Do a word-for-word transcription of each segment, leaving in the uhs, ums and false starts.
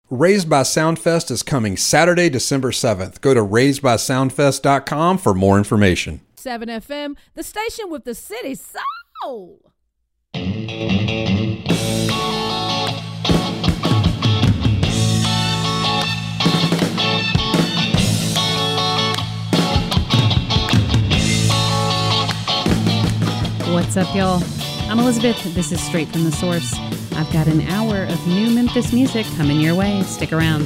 Raised by Soundfest is coming Saturday, December seventh. Go to raised by soundfest dot com for more information. seven F M, the station with the city soul. What's up, y'all? I'm Elizabeth. This is Straight from the Source. I've got an hour of new Memphis music coming your way. Stick around.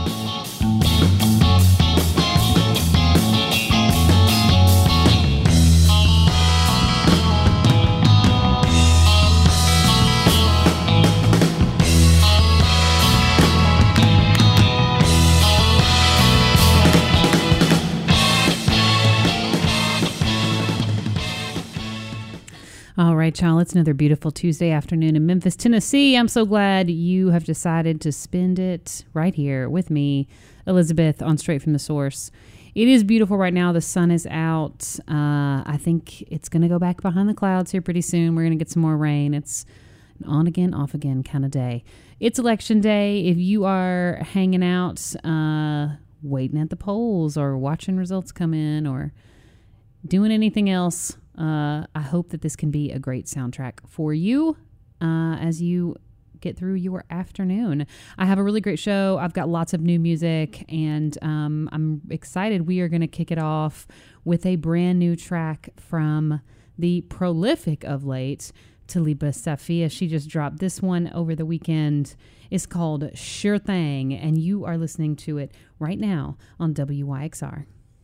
All right, y'all, it's another beautiful Tuesday afternoon in Memphis, Tennessee. I'm so glad you have decided to spend it right here with me, Elizabeth, on Straight from the Source. It is beautiful right now. The sun is out. Uh, I think it's going to go back behind the clouds here pretty soon. We're going to get some more rain. It's an on again, off again kind of day. It's election day. If you are hanging out, uh, waiting at the polls or watching results come in or doing anything else, Uh, I hope that this can be a great soundtrack for you uh, as you get through your afternoon. I have a really great show. I've got lots of new music, and um, I'm excited. We are going to kick it off with a brand new track from the prolific of late, Taliba Safia. She just dropped this one over the weekend. It's called Sure Thing, and you are listening to it right now on W Y X R.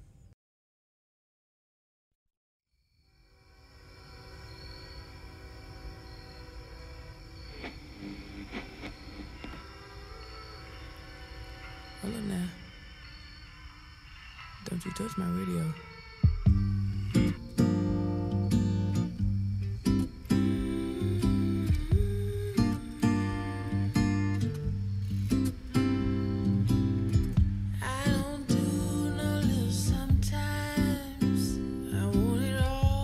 Hold on now. Don't you touch my radio. I don't do no little sometimes. I want it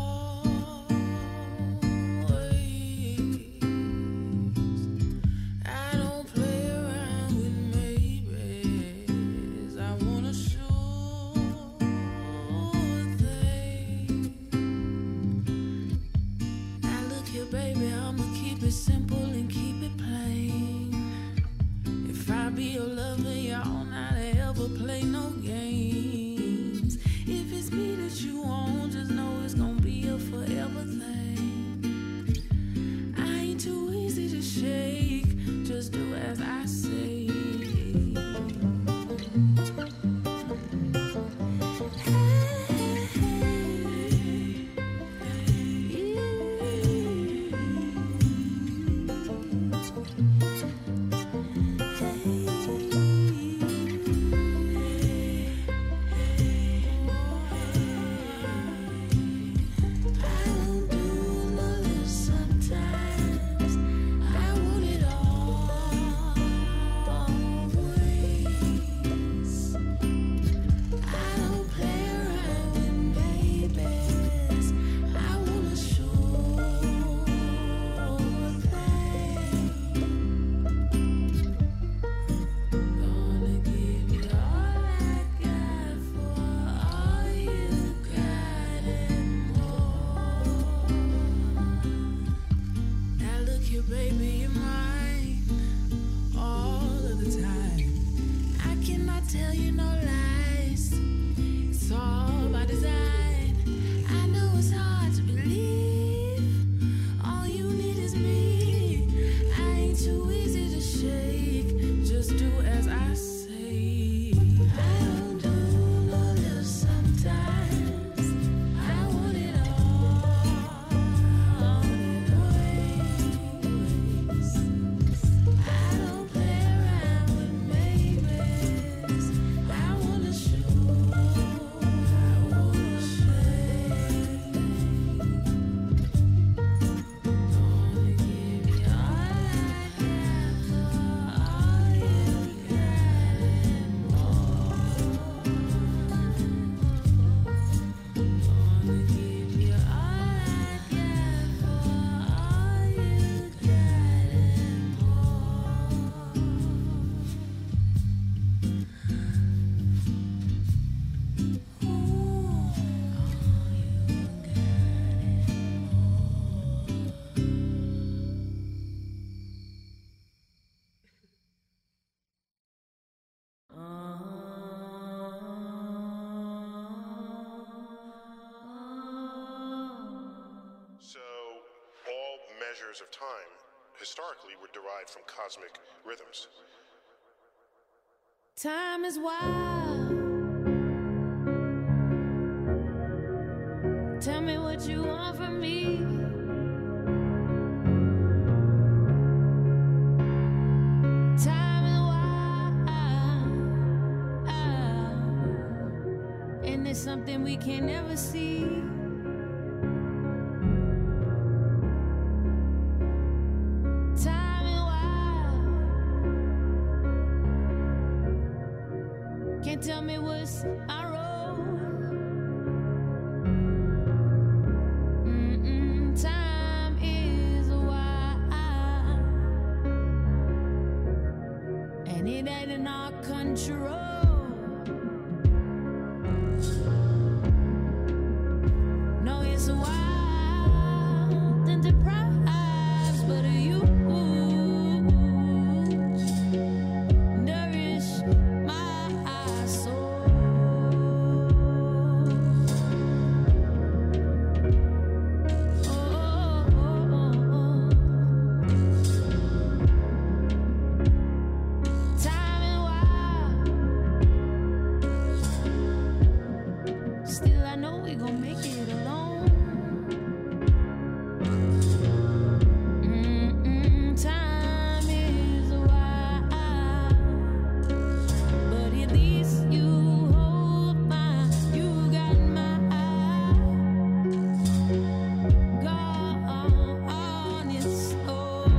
always. I don't play around with maybes. I want a sure thing. Now look here, baby, I'ma keep it simple and keep it plain. If I be your lover, y'all not ever play no games. If it's me that you want, just know it's gonna be a forever thing. I ain't too easy to shake, just do as I say. Sometimes I want it all. parameters of time historically were derived from cosmic rhythms. Time is wild. Tell me what you want from me. Time is wild, and it's something we can never see. Time is wild. Can't tell me what's our road. It ain't in our control. No, it's wild and deprived, but you nourish my soul. Oh, oh, oh, oh. Still, I know we gon' make it alone. Mm-mm, time is wild, but at least you hold my, you got my eye. Gone on its own.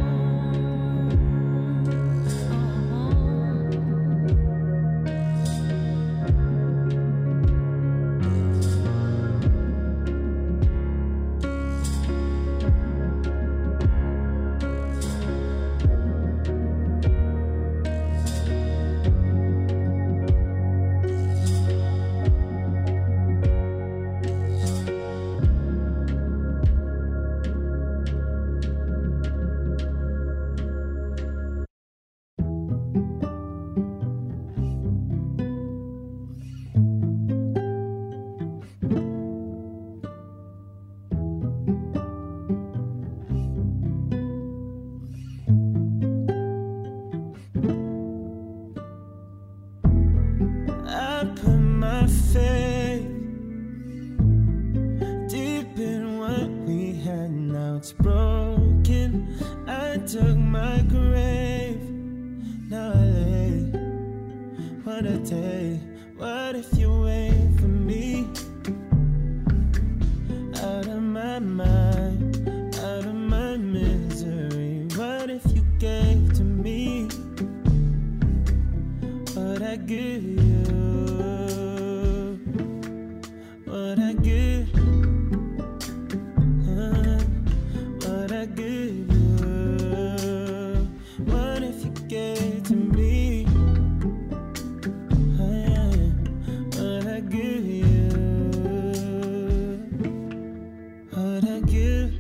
I put my faith deep in what we had, now it's broken. I dug my grave, now I lay. What a day, what if you wait for me? Out of my mind, out of my misery. What if you gave to me what I give you? What I give, uh, what I give you. What if you gave to me, uh, what I give you? What I give.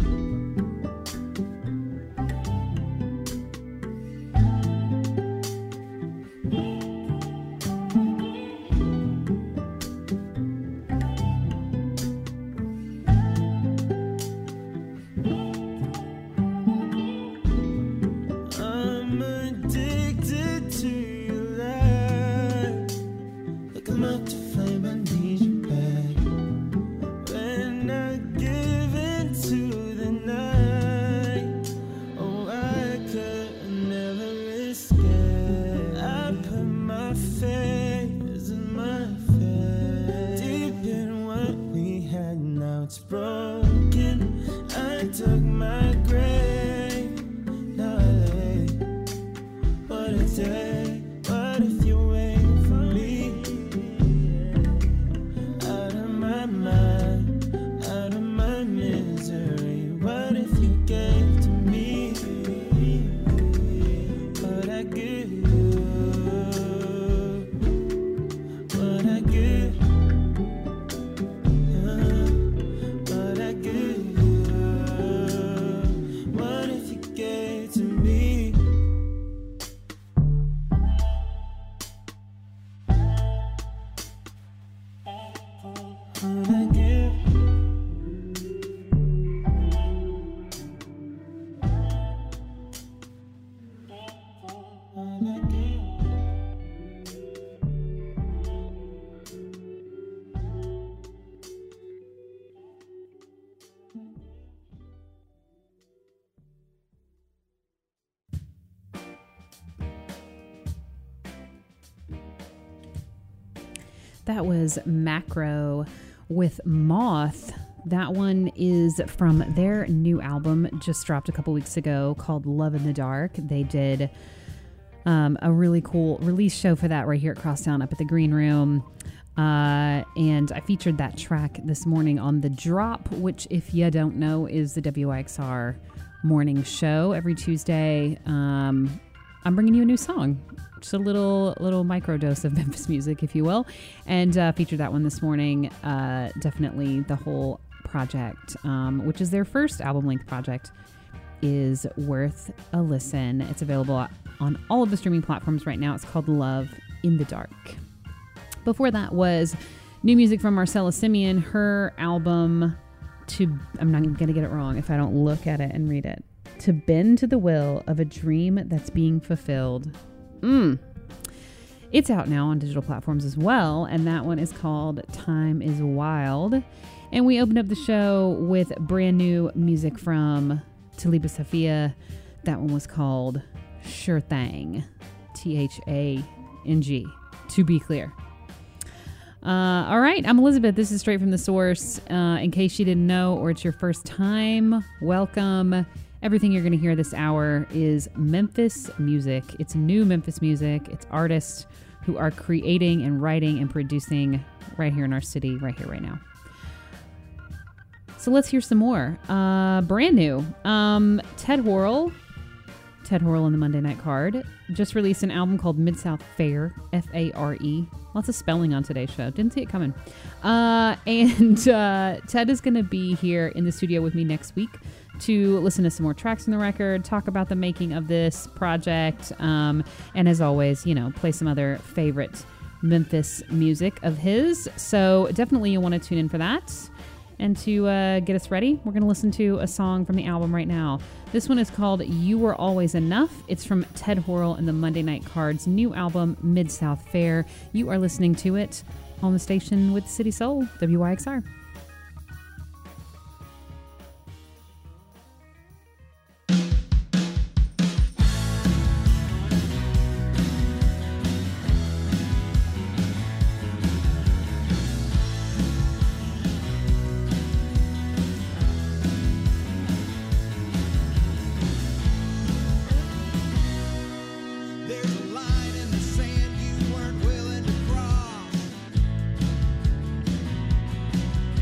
That was Macro with Moth. That one is from their new album, just dropped a couple weeks ago, called Love in the Dark. They did um, a really cool release show for that right here at Crosstown up at the Green Room. Uh, and I featured that track this morning on The Drop, which, if you don't know, is the W I X R morning show every Tuesday. Um, I'm bringing you a new song. Just a little little micro dose of Memphis music, if you will. And uh, featured that one this morning. Uh, definitely the whole project, um, which is their first album-length project, is worth a listen. It's available on all of the streaming platforms right now. It's called Love in the Dark. Before that was new music from Marcella Simeon. Her album, to I'm not going to get it wrong if I don't look at it and read it. To Bend to the Will of a Dream That's Being Fulfilled. Mm. It's out now on digital platforms as well, and that one is called Time is Wild. And we opened up the show with brand new music from Taliba Safia. That one was called Sure Thang. T H A N G, to be clear. Uh, all right, I'm Elizabeth. This is Straight from the Source. Uh, in case you didn't know, or it's your first time, welcome. Everything you're going to hear this hour is Memphis music. It's new Memphis music. It's artists who are creating and writing and producing right here in our city, right here, right now. So let's hear some more. Uh, brand new. Um, Ted Worrell, Ted Worrell in the Monday Night Card, just released an album called Mid-South Fare, F A R E. Lots of spelling on today's show. Didn't see it coming. Uh, and uh, Ted is going to be here in the studio with me next week to listen to some more tracks from the record, talk about the making of this project, um, and as always, you know, play some other favorite Memphis music of his. So definitely you'll want to tune in for that. And to uh, get us ready, we're going to listen to a song from the album right now. This one is called You Were Always Enough. It's from Ted Worrell and the Monday Night Card's new album, Mid-South Fare. You are listening to it on the station with City Soul, W I X R. Willing to cross.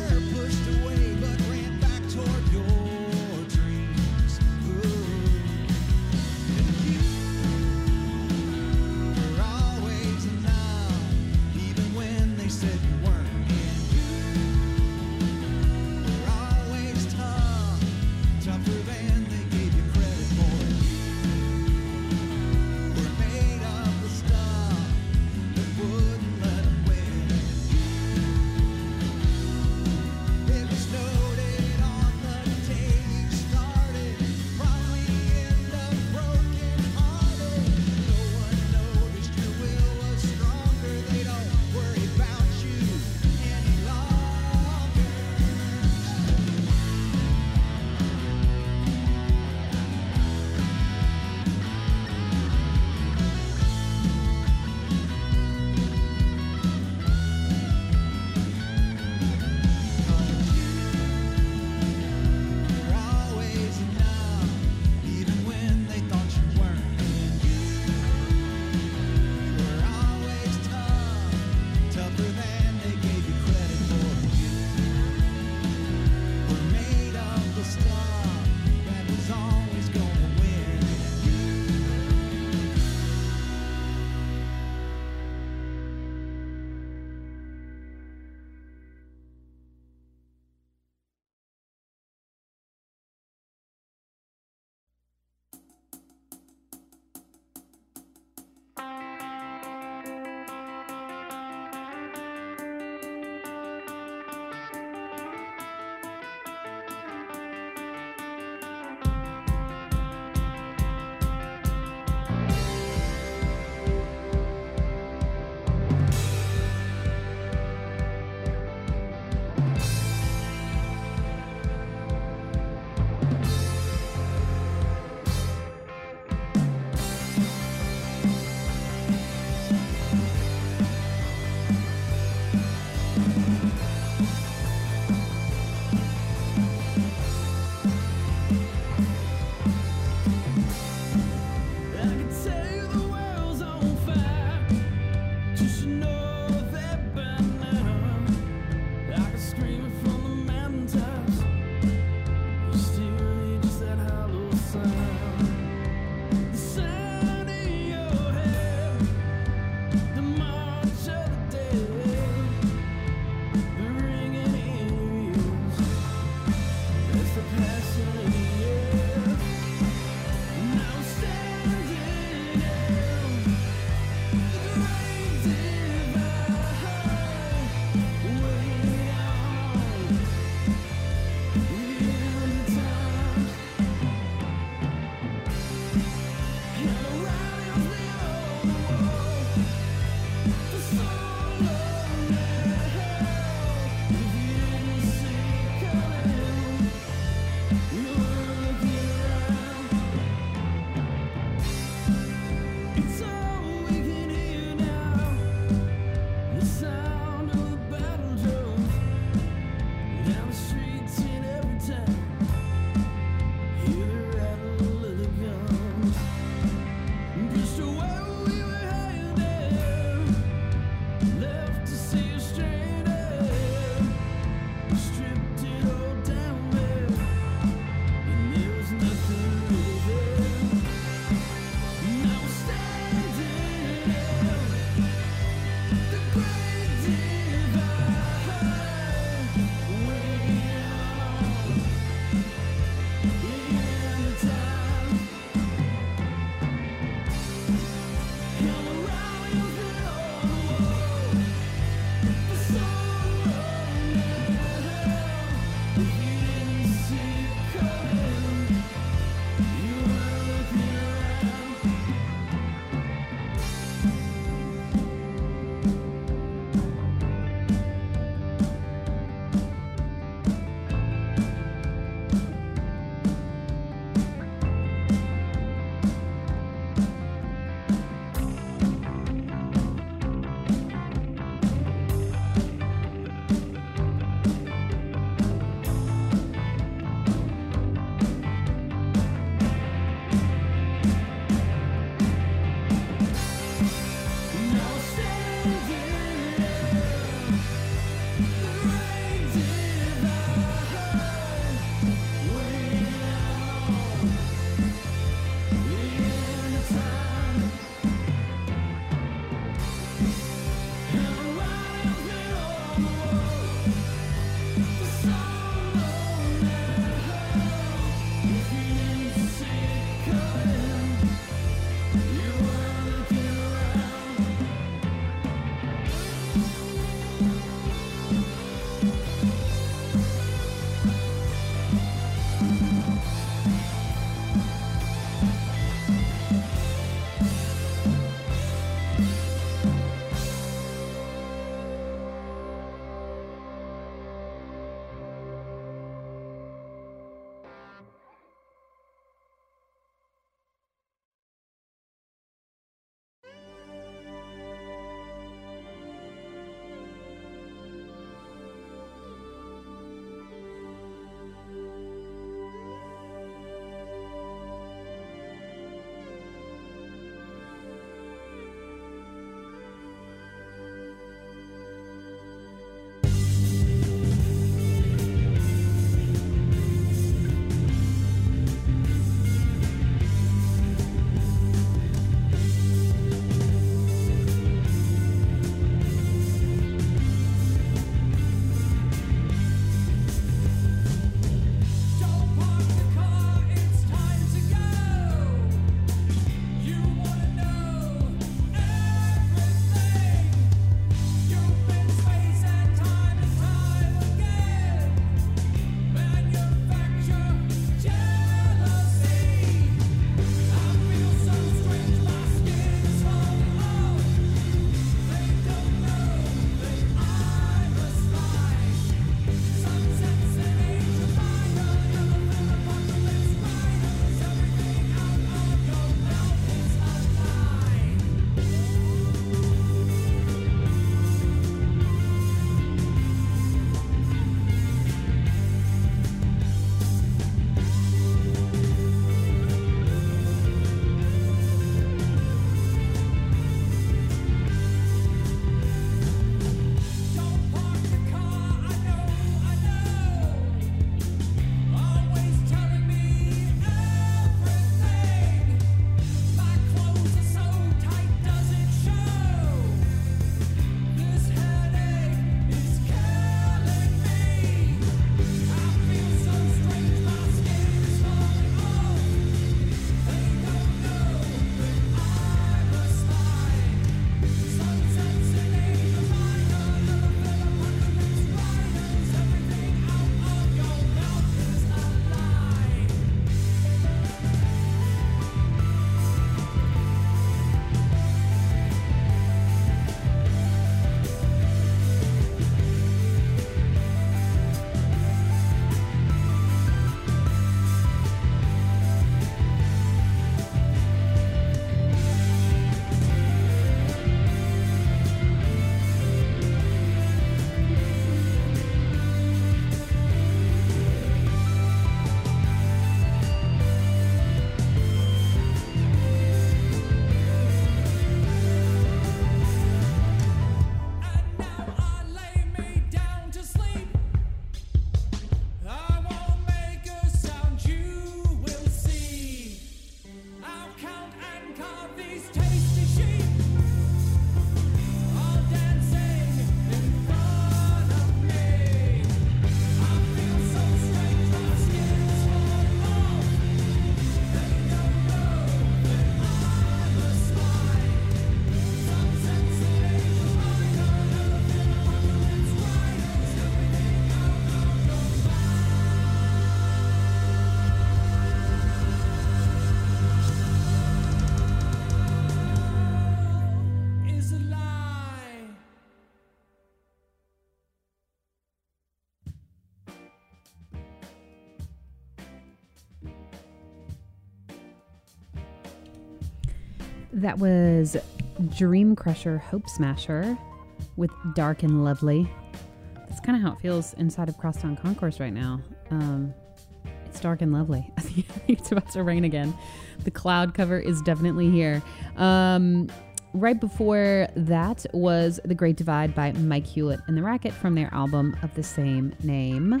That was Dream Crusher Hope Smasher with Dark and Lovely. That's kind of how it feels inside of Crosstown Concourse right now. Um, it's dark and lovely. I think it's about to rain again. The cloud cover is definitely here. Um, right before that was The Great Divide by Mike Hewlett and the Racket from their album of the same name.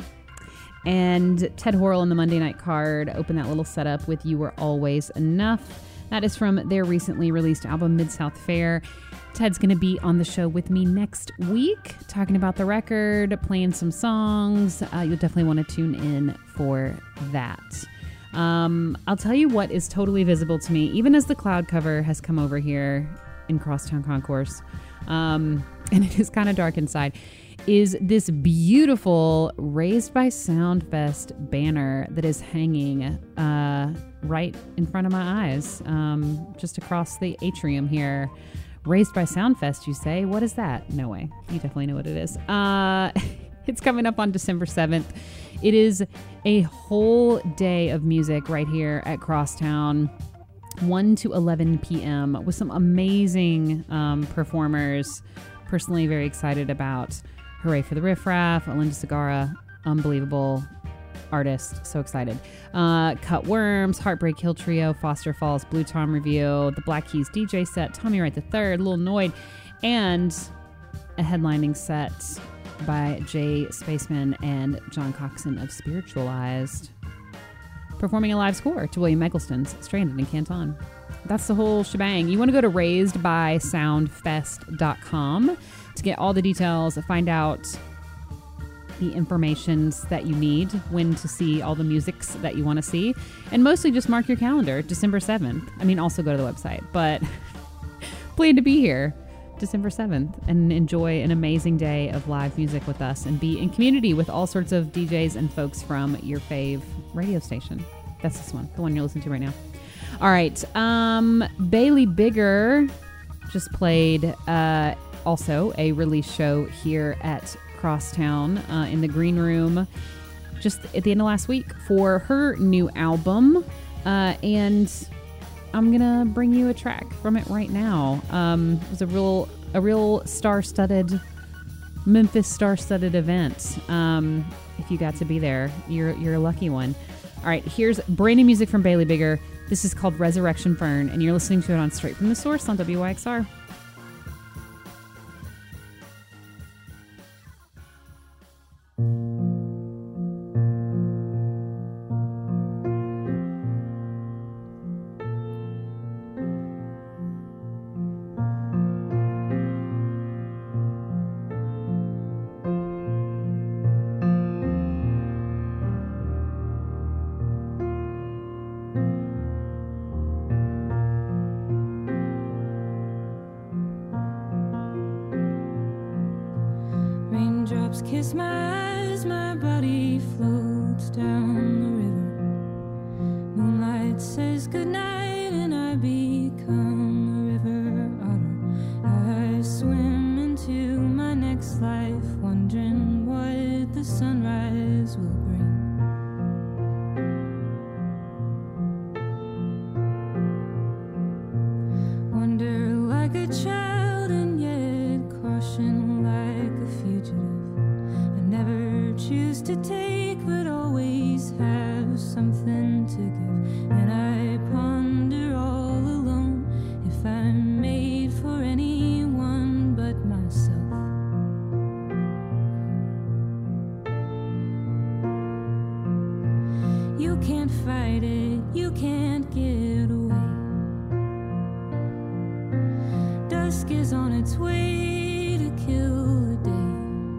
And Ted Horrell on the Monday Night Card opened that little setup with You Were Always Enough. That is from their recently released album, Mid-South Fair. Ted's going to be on the show with me next week, talking about the record, playing some songs. Uh, you'll definitely want to tune in for that. Um, I'll tell you what is totally visible to me, even as the cloud cover has come over here in Crosstown Concourse, um, and it is kind of dark inside, is this beautiful Raised by Soundfest banner that is hanging uh, right in front of my eyes, um, just across the atrium here. Raised by Soundfest, you say? What is that? No way. You definitely know what it is. Uh, it's coming up on December seventh. It is a whole day of music right here at Crosstown, one to eleven p.m. with some amazing um, performers. Personally very excited about Hooray for the Riff Raff, Alinda Segarra, unbelievable artist, so excited. Uh, Cut Worms, Heartbreak Hill Trio, Foster Falls, Blue Tom Review, the Black Keys D J set, Tommy Wright the third, Lil Noid, and a headlining set by Jay Spaceman and John Coxon of Spiritualized, performing a live score to William Eggleston's Stranded in Canton. That's the whole shebang. You want to go to raised by soundfest dot com to get all the details, find out the informations that you need, when to see all the musics that you want to see, and mostly just mark your calendar, December seventh. I mean, also go to the website, but plan to be here December seventh and enjoy an amazing day of live music with us and be in community with all sorts of D Js and folks from your fave radio station. That's this one, the one you're listening to right now. All right. Um, Bailey Bigger just played uh, also a release show here at Crosstown uh, in the Green Room just at the end of last week for her new album. Uh, and I'm going to bring you a track from it right now. Um, it was a real, a real star-studded, Memphis star-studded event. Um, if you got to be there, you're, you're a lucky one. All right, here's brand new music from Bailey Bigger. This is called Resurrection Fern, and you're listening to it on Straight from the Source on W Y X R. Raindrops kiss my eyes, my body floats down the river. Moonlight says goodnight and I become a river otter. I swim into my next life, wondering what the sunrise will bring. Wonder like a child and yet caution like a fugitive. I never choose to take but always have something to give. And I ponder all alone if I'm made for anyone but myself. You can't fight it, you can't get away. Dusk is on its way to kill the day.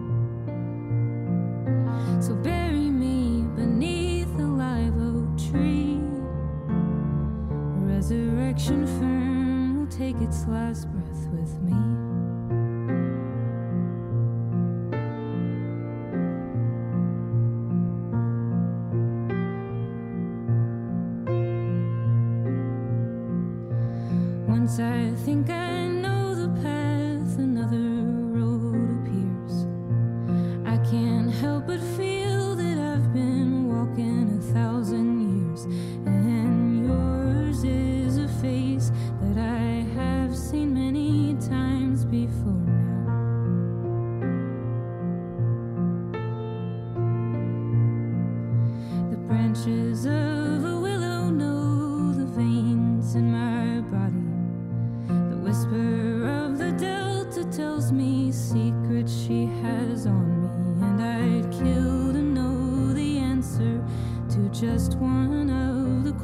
So bury me beneath a live oak tree. Resurrection fern will take its last breath with me. Once I think I know the path, another road appears. I can't help but feel that I've been walking a thousand years, and yours is a face that I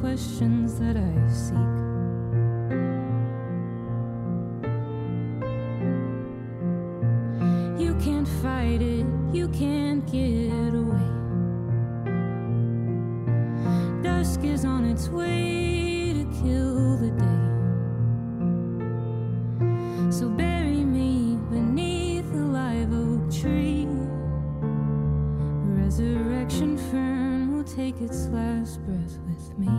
questions that I seek. You can't fight it, you can't get away. Dusk is on its way to kill the day. So bury me beneath a live oak tree. Resurrection fern will take its last breath with me.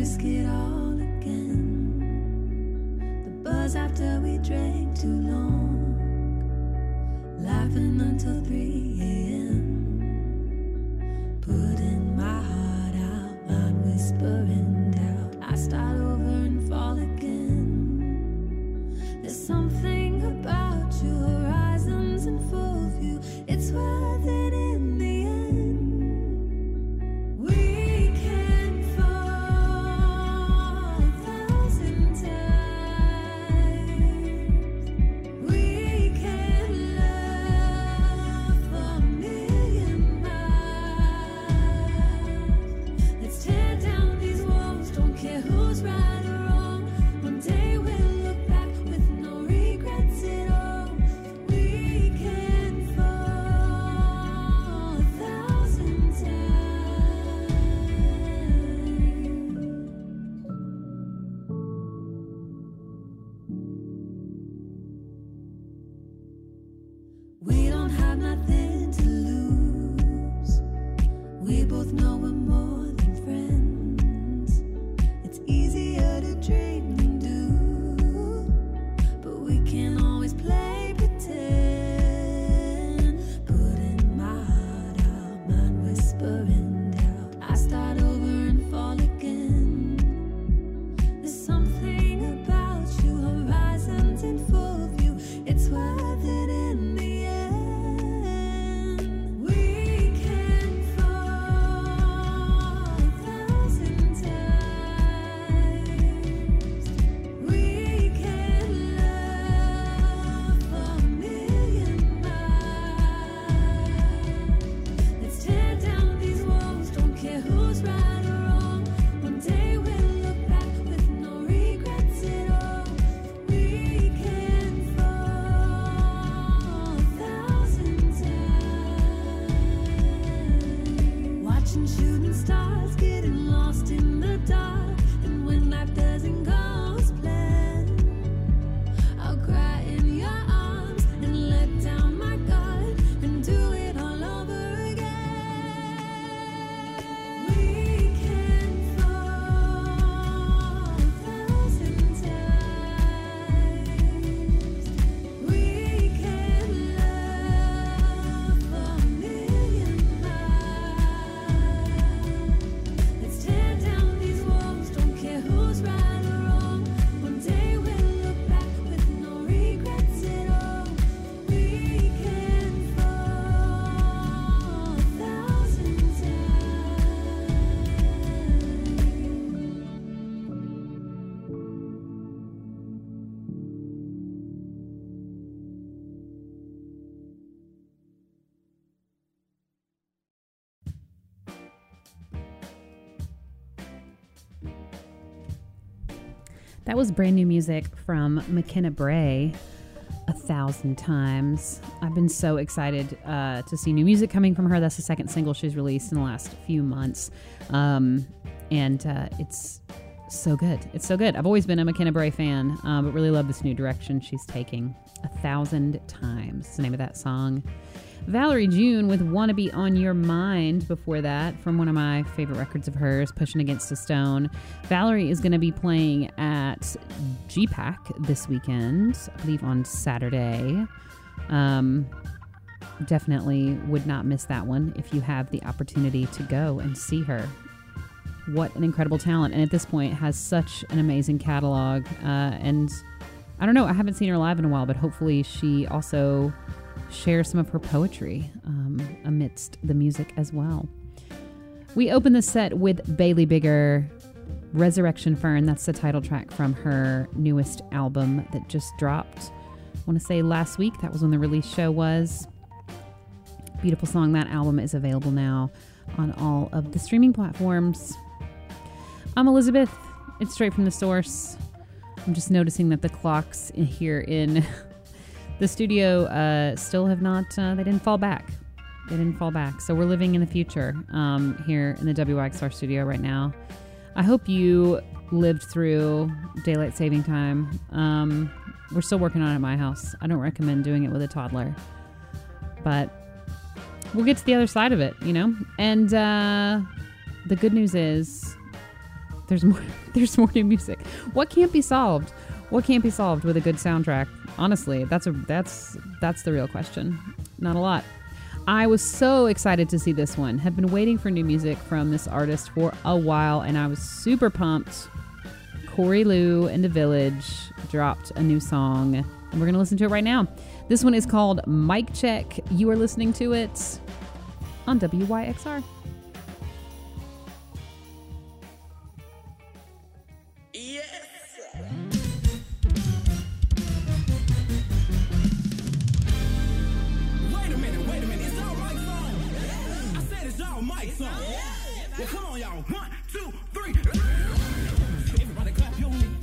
risk it all again. The buzz after we drank too long, laughing until three a.m. Putting my heart out, mind whispering doubt. I start over and fall again. There's something about you, horizons in full view. It's worth it in the end. We can fall a thousand times. We can love for a million miles. Let's tear down these walls, don't care who's right or wrong. One day we'll look back with no regrets at all. We can fall a thousand times. We don't have nothing to lose. We both know we're more than friends. It's easier to dream than do, but we can always play pretend. Putting my heart out, mind whispering doubt. I start over and fall again. There's something about you, horizons in full view. It's worth it in the end. We can fall a thousand times. We can love for a million miles. Let's tear down these walls, don't care who's right or wrong. One day we'll look back with no regrets at all. We can fall a thousand times. Watching shooting stars, getting lost in the dark. And when life doesn't go as planned, I'll cry in your arms and let down my guard and do it all over again. We can fall a thousand times. We can love for a million miles. Let's tear down these walls, don't care who's right or wrong. One day we'll look back with no regrets at all. We can fall a thousand times. That was brand new music from McKenna Bray, A Thousand Times. I've been so excited uh, to see new music coming from her. That's the second single she's released in the last few months. Um, and uh, it's so good. It's so good. I've always been a McKenna Bray fan, uh, but really love this new direction she's taking. A Thousand Times is the name of that song. Valerie June with Wanna Be On Your Mind before that, from one of my favorite records of hers, Pushing Against a Stone. Valerie is going to be playing at G PAC this weekend, I believe on Saturday. Um, definitely would not miss that one if you have the opportunity to go and see her. What an incredible talent. And at this point has such an amazing catalog. Uh, and I don't know, I haven't seen her live in a while, but hopefully she also share some of her poetry um, amidst the music as well. We open the set with Bailey Bigger, Resurrection Fern. That's the title track from her newest album that just dropped. I want to say last week. That was when the release show was. Beautiful song. That album is available now on all of the streaming platforms. I'm Elizabeth. It's straight from the source. I'm just noticing that the clocks here in the studio uh, still have not, uh, they didn't fall back. They didn't fall back. So we're living in the future um, here in the W Y X R studio right now. I hope you lived through daylight saving time. Um, we're still working on it at my house. I don't recommend doing it with a toddler. But we'll get to the other side of it, you know? And uh, the good news is There's more. There's more new music. What can't be solved? What can't be solved with a good soundtrack? Honestly, that's a that's that's the real question. Not a lot. I was so excited to see this one. Have been waiting for new music from this artist for a while, and I was super pumped. Corey Lou and The Village dropped a new song, and we're going to listen to it right now. This one is called Mic Check. You are listening to it on W Y X R. Well, come on, y'all. One, two, three. Everybody clap your hands.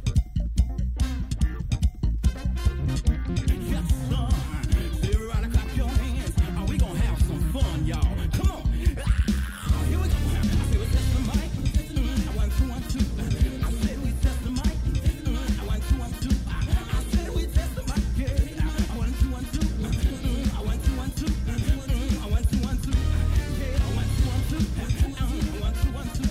Yes, sir. Everybody clap your hands. Are we gonna have some fun, y'all? Come on. Ah, here we go. I said we test the mic. Mm, one, two, one, two. I said we test the mic. Mm, one, two, one, two. I said we test the mic. Yeah. One, two, one, two. Mm, one, two, one, two. Mm, one, two, one, two. Yeah. One, two, one, two. One, two, one, two.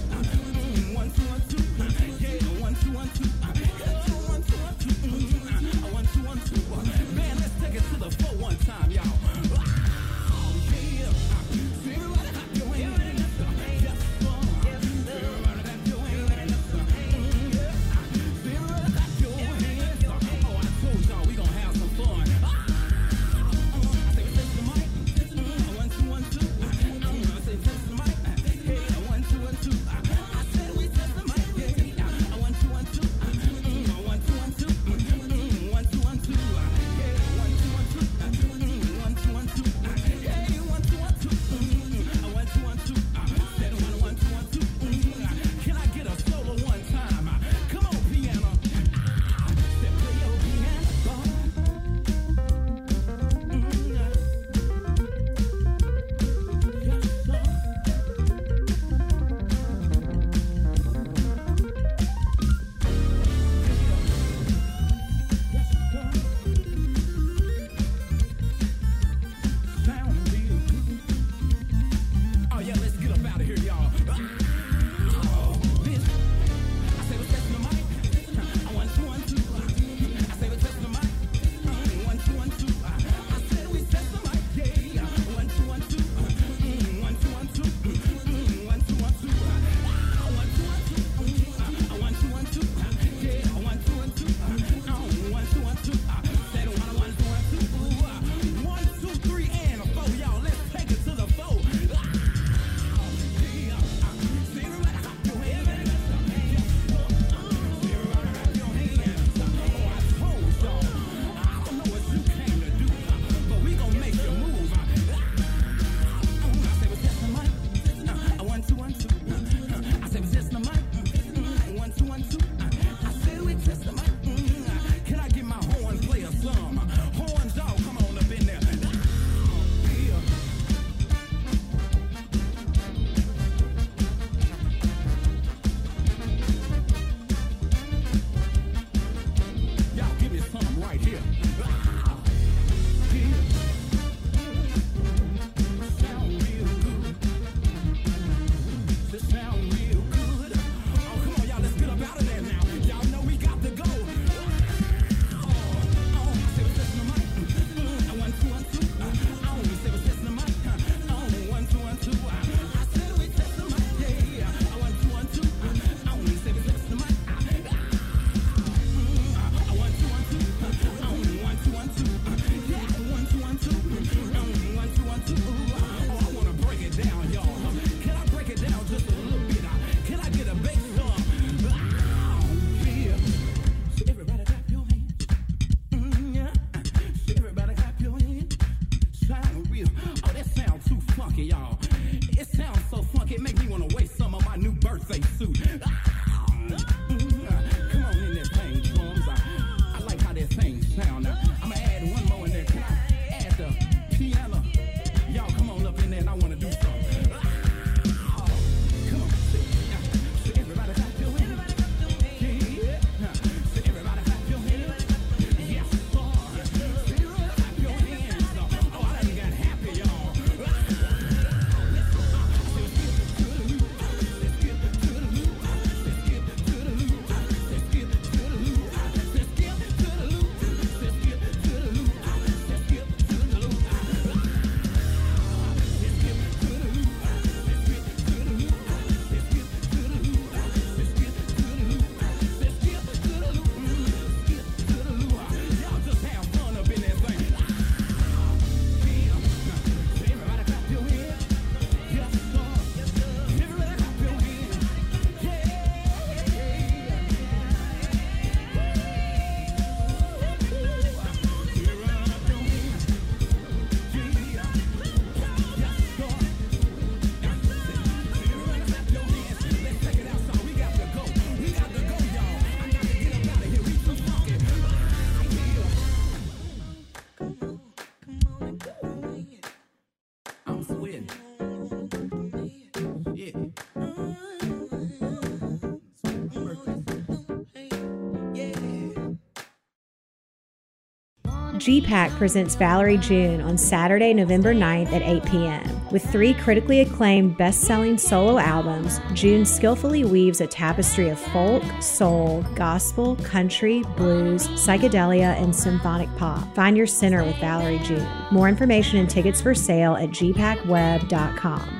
G PAC presents Valerie June on Saturday, November ninth at eight p.m. With three critically acclaimed best-selling solo albums, June skillfully weaves a tapestry of folk, soul, gospel, country, blues, psychedelia, and symphonic pop. Find your center with Valerie June. More information and tickets for sale at g pac web dot com.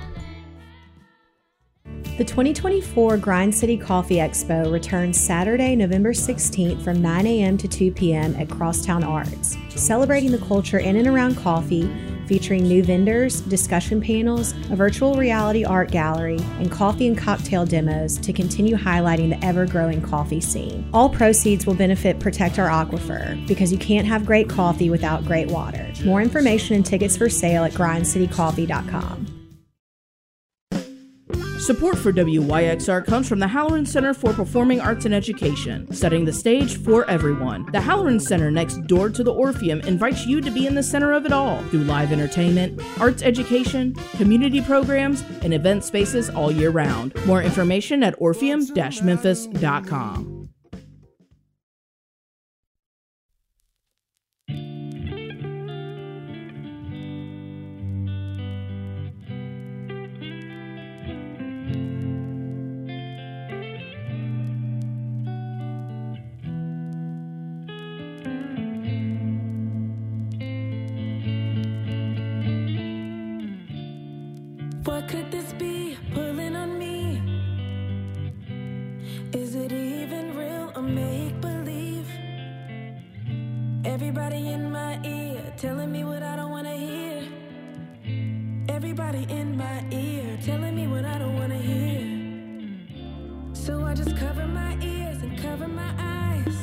The twenty twenty-four Grind City Coffee Expo returns Saturday, November sixteenth from nine a.m. to two p.m. at Crosstown Arts, celebrating the culture in and around coffee, featuring new vendors, discussion panels, a virtual reality art gallery, and coffee and cocktail demos to continue highlighting the ever-growing coffee scene. All proceeds will benefit Protect Our Aquifer, because you can't have great coffee without great water. More information and tickets for sale at grind city coffee dot com. Support for W Y X R comes from the Halloran Center for Performing Arts and Education, setting the stage for everyone. The Halloran Center, next door to the Orpheum, invites you to be in the center of it all through live entertainment, arts education, community programs, and event spaces all year round. More information at orpheum dash memphis dot com. What could this be pulling on me? Is it even real or make believe? Everybody in my ear telling me what I don't want to hear. Everybody in my ear telling me what I don't want to hear. So I just cover my ears and cover my eyes.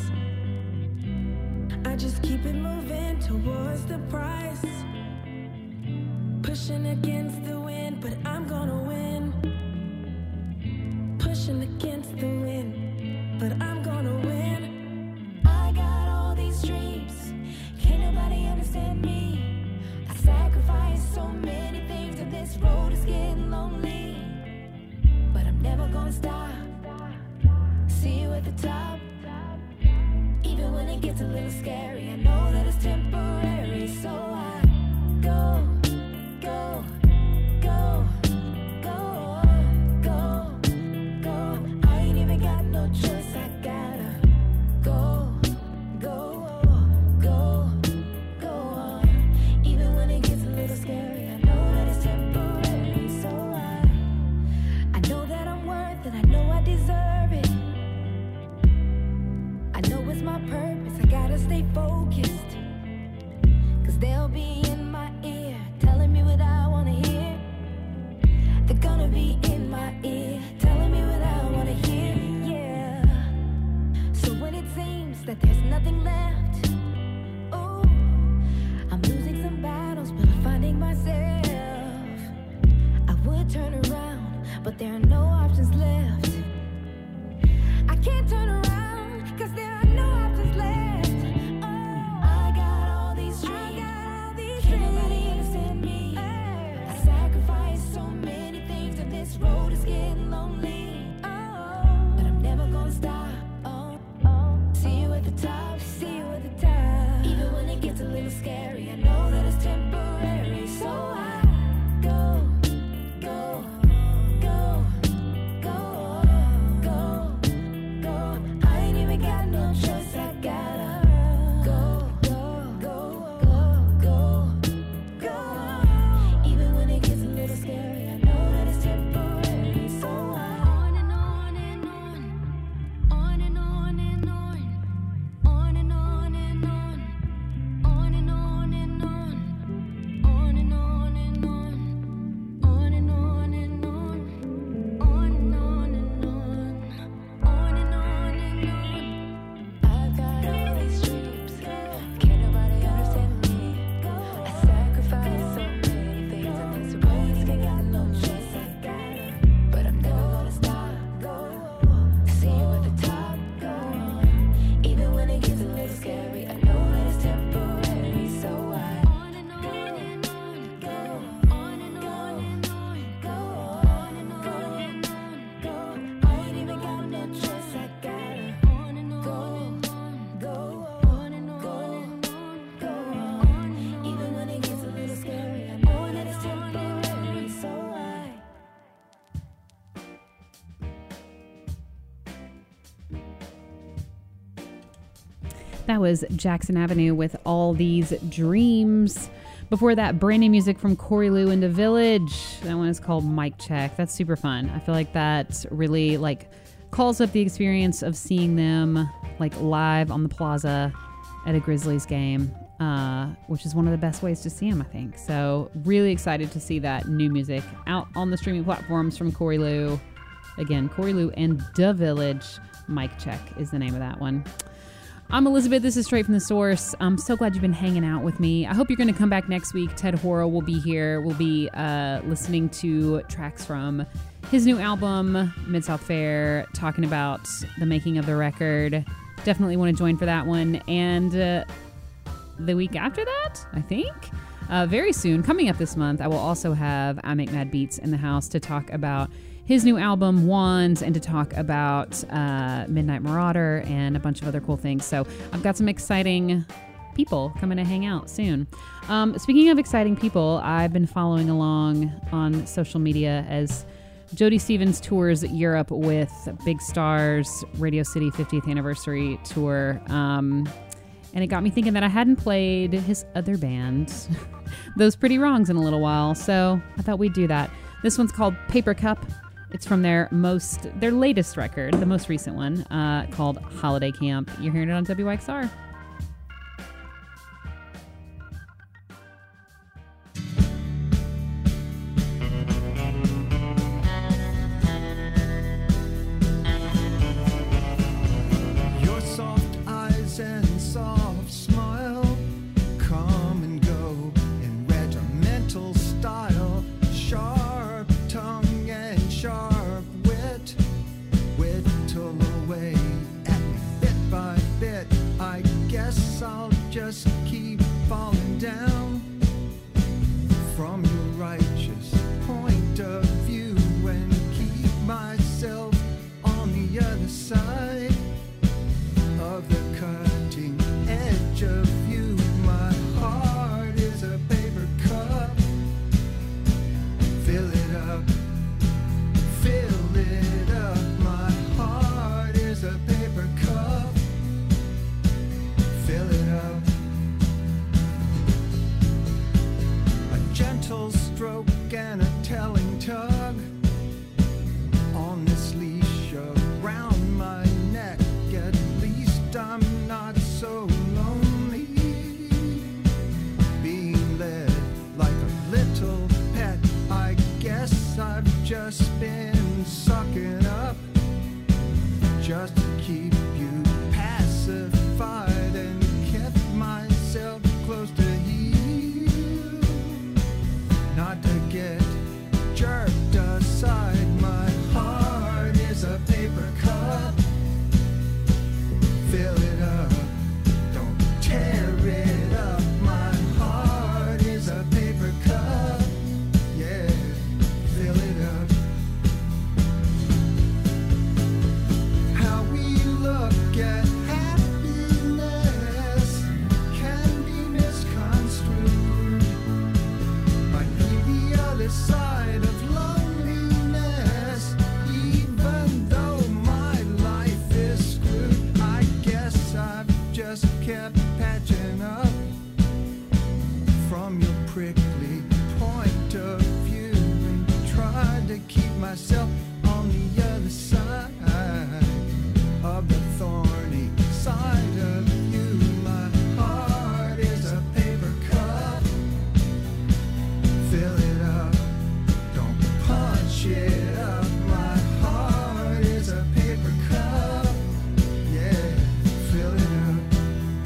I just keep it moving towards the prize. Pushing against the wind, but I'm gonna win. Pushing against the wind, but I'm gonna win. I got all these dreams, can't nobody understand me. I sacrificed so many things, and this road is getting lonely. But I'm never gonna stop. See you at the top. Even when it gets a little scary, I know that it's temporary. So I go. Go, go, go, go, go. I ain't even got no choice. I gotta go, go, go, go on. Even when it gets a little scary, I know that it's temporary. So I, I know that I'm worth it. I know I deserve it. I know it's my purpose. I gotta stay focused. 'Cause they'll be in my ear, telling me what I wanna hear. They're gonna be in my ear, telling me what I wanna hear, yeah. So when it seems that there's nothing left, oh, I'm losing some battles, but I'm finding myself. I would turn around, but there are no options left. I can't turn around, 'cause there are no options left. Oh, I got all these dreams. Can't nobody understand me. I sacrificed so many things, and this road is getting lonely. Oh, but I'm never gonna stop. Oh, oh. See you at the top. See you at the top. Even when it gets a little scary, I know that it's temporary. So I go, go, go, go, go, go. That was Jackson Avenue with All These Dreams. Before that, brand new music from Corey Lou and The Village. That one is called Mic Check. That's super fun. I feel like that really like calls up the experience of seeing them like live on the plaza at a Grizzlies game, uh, which is one of the best ways to see them, I think. So really excited to see that new music out on the streaming platforms from Corey Lou. Again, Corey Lou and The Village. Mic Check is the name of that one. I'm Elizabeth. This is Straight from the Source. I'm so glad you've been hanging out with me. I hope you're going to come back next week. Ted Horo will be here. We'll be uh, listening to tracks from his new album, Mid-South Fair, talking about the making of the record. Definitely want to join for that one. And uh, the week after that, I think, uh, very soon, coming up this month, I will also have I Make Mad Beats in the house to talk about his new album, Wands, and to talk about uh, Midnight Marauder and a bunch of other cool things. So I've got some exciting people coming to hang out soon. Um, speaking of exciting people, I've been following along on social media as Jody Stevens tours Europe with Big Stars Radio City fiftieth Anniversary Tour. Um, and it got me thinking that I hadn't played his other band, Those Pretty Wrongs, in a little while. So I thought we'd do that. This one's called Paper Cup. It's from their most, their latest record, the most recent one, uh, called Holiday Camp. You're hearing it on W Y X R. Your soft eyes and soft smile come and go in regimental style. Sharp tongue and sharp wit whittle away at me bit by bit. I guess I'll just keep falling down from your righteous point of view and keep myself on the other side of the cutting edge of you. My heart is a paper cup. Fill it up, fill it up. My heart is a paper cup. Fill it up. A gentle stroke and a telling tug on this leash around my neck. At least I'm not so lonely, being led like a little pet. I guess I've just been sucking up just to keep you pacified and kept myself close to you, not to get jerked aside. My heart is a paper cup. Fill it up, don't tear it up. My heart is a paper cup. Yeah, fill it up. How we look at happiness can be misconstrued. Might be the other side of loneliness, even though my life is screwed. I guess I've just kept patching up from your prickly point of view and tried to keep myself on the other side of the thorny side of you. My heart is a paper cup. Fill it up, don't punch it up. My heart is a paper cup. Yeah, fill it up.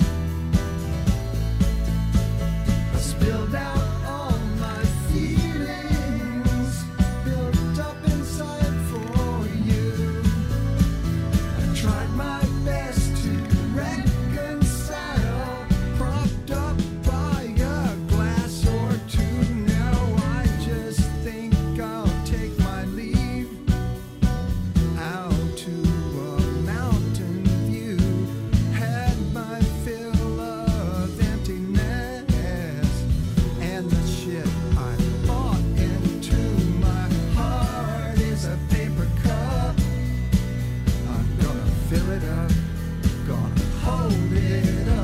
I spilled out all my feelings built up inside for you. I tried my best to reconcile, propped up by a glass or two. Now I just think I'll take my leave out to a mountain view. Had my fill of emptiness and the shit I bought into. My heart is a paper cup. I'm gonna fill it up, gonna hold it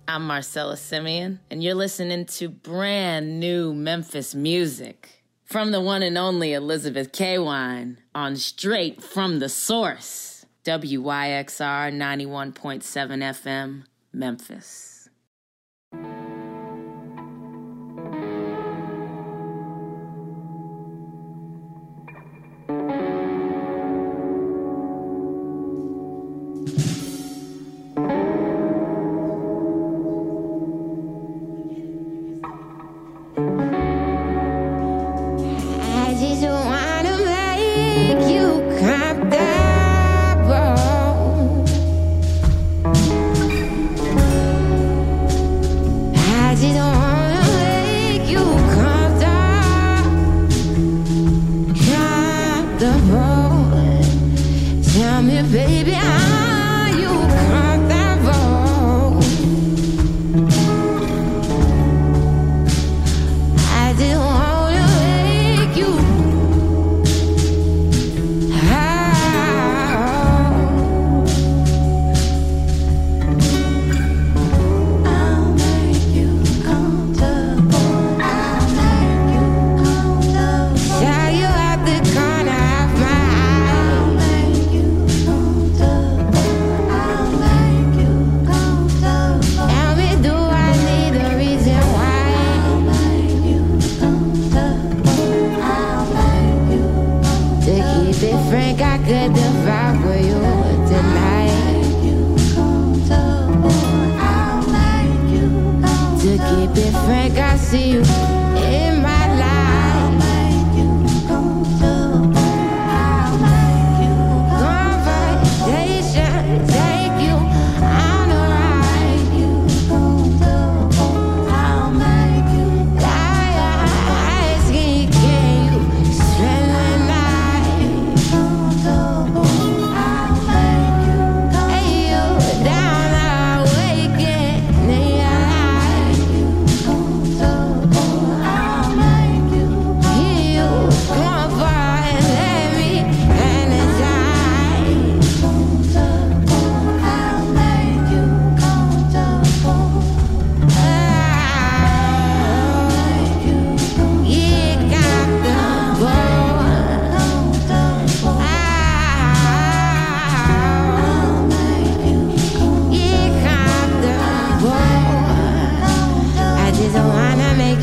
I'm Marcella Simeon, and you're listening to brand new Memphis music from the one and only Elizabeth K. Wine on Straight from the Source, W Y X R ninety-one point seven F M, Memphis.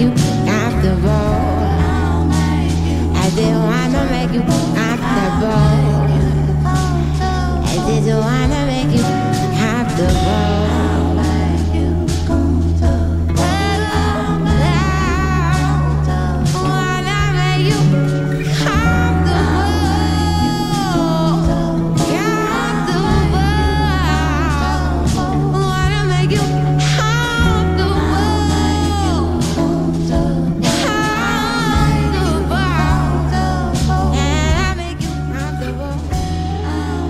I didn't wanna make you comfortable.